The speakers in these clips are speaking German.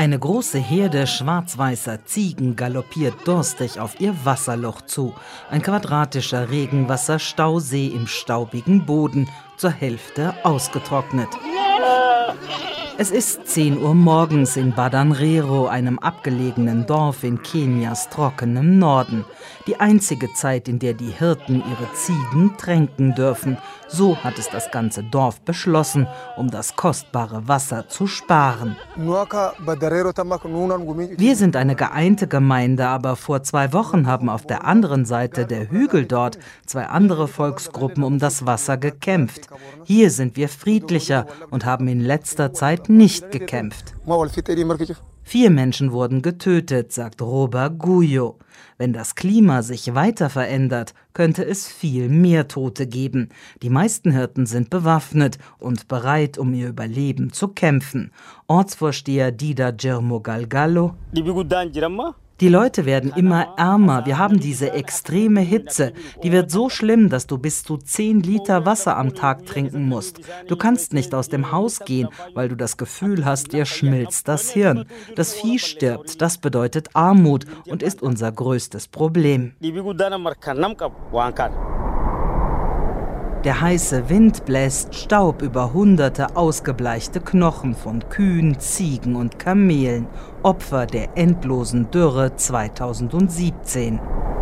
Eine große Herde schwarz-weißer Ziegen galoppiert durstig auf ihr Wasserloch zu. Ein quadratischer Regenwasserstausee im staubigen Boden, zur Hälfte ausgetrocknet. Es ist 10 Uhr morgens in Badanrero, einem abgelegenen Dorf in Kenias trockenem Norden. Die einzige Zeit, in der die Hirten ihre Ziegen tränken dürfen. So hat es das ganze Dorf beschlossen, um das kostbare Wasser zu sparen. Wir sind eine geeinte Gemeinde, aber vor 2 Wochen haben auf der anderen Seite der Hügel dort 2 andere Volksgruppen um das Wasser gekämpft. Hier sind wir friedlicher und haben in letzter Zeit nicht gekämpft. 4 Menschen wurden getötet, sagt Roba Guyo. Wenn das Klima sich weiter verändert, könnte es viel mehr Tote geben. Die meisten Hirten sind bewaffnet und bereit, um ihr Überleben zu kämpfen. Ortsvorsteher Dida Germo Galgallo: Die Leute werden immer ärmer. Wir haben diese extreme Hitze. Die wird so schlimm, dass du bis zu 10 Liter Wasser am Tag trinken musst. Du kannst nicht aus dem Haus gehen, weil du das Gefühl hast, dir schmilzt das Hirn. Das Vieh stirbt. Das bedeutet Armut und ist unser größtes Problem. Der heiße Wind bläst Staub über hunderte ausgebleichte Knochen von Kühen, Ziegen und Kamelen, Opfer der endlosen Dürre 2017.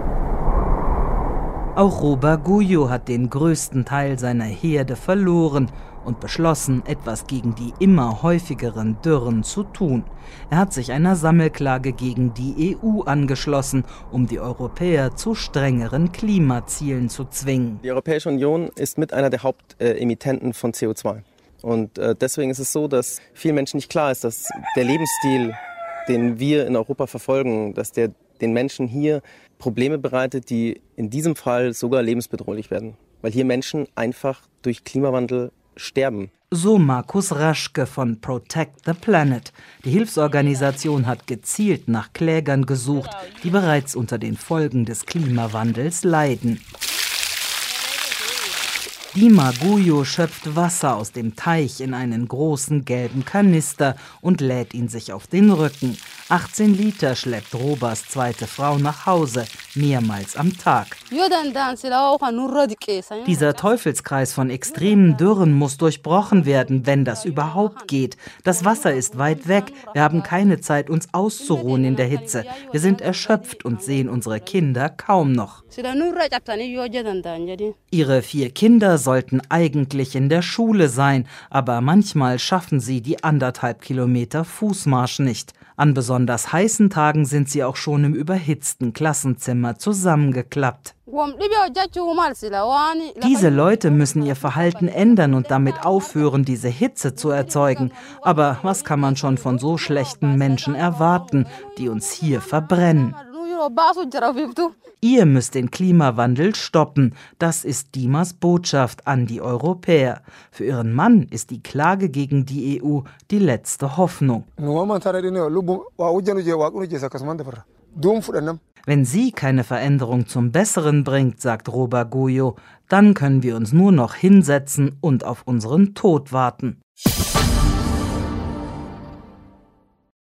Auch Roba Guyo hat den größten Teil seiner Herde verloren und beschlossen, etwas gegen die immer häufigeren Dürren zu tun. Er hat sich einer Sammelklage gegen die EU angeschlossen, um die Europäer zu strengeren Klimazielen zu zwingen. Die Europäische Union ist mit einer der Hauptemittenten von CO2. Und deswegen ist es so, dass vielen Menschen nicht klar ist, dass der Lebensstil, den wir in Europa verfolgen, dass der den Menschen hier Probleme bereitet, die in diesem Fall sogar lebensbedrohlich werden. Weil hier Menschen einfach durch Klimawandel sterben. So Markus Raschke von Protect the Planet. Die Hilfsorganisation hat gezielt nach Klägern gesucht, die bereits unter den Folgen des Klimawandels leiden. Dima Guyo schöpft Wasser aus dem Teich in einen großen gelben Kanister und lädt ihn sich auf den Rücken. 18 Liter schleppt Robas zweite Frau nach Hause, mehrmals am Tag. Dieser Teufelskreis von extremen Dürren muss durchbrochen werden, wenn das überhaupt geht. Das Wasser ist weit weg, wir haben keine Zeit, uns auszuruhen in der Hitze. Wir sind erschöpft und sehen unsere Kinder kaum noch. Ihre 4 Kinder sollten eigentlich in der Schule sein, aber manchmal schaffen sie die 1,5 Kilometer Fußmarsch nicht. An besonders heißen Tagen sind sie auch schon im überhitzten Klassenzimmer zusammengeklappt. Diese Leute müssen ihr Verhalten ändern und damit aufhören, diese Hitze zu erzeugen. Aber was kann man schon von so schlechten Menschen erwarten, die uns hier verbrennen? Ihr müsst den Klimawandel stoppen. Das ist Dimas Botschaft an die Europäer. Für ihren Mann ist die Klage gegen die EU die letzte Hoffnung. Wenn sie keine Veränderung zum Besseren bringt, sagt Roba Guyo, dann können wir uns nur noch hinsetzen und auf unseren Tod warten.